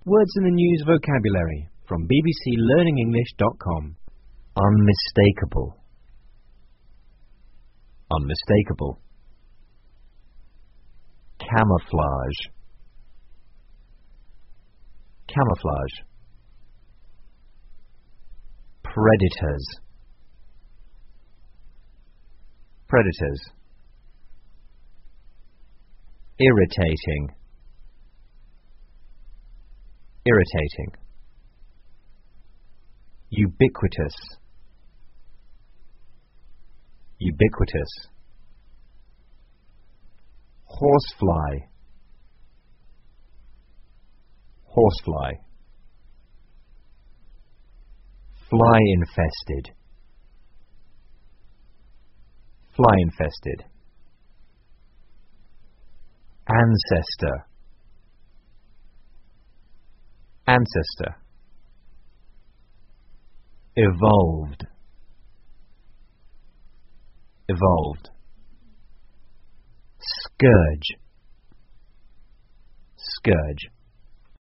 Words in the News vocabulary from bbclearningenglish.com. Unmistakable. Unmistakable. Camouflage. Camouflage. Predators. Predators. Irritating. Irritating. Ubiquitous. Ubiquitous. Horsefly. Horsefly. Fly-infested. Fly-infested. Ancestor. Ancestor. Evolved. Evolved. Scourge. Scourge.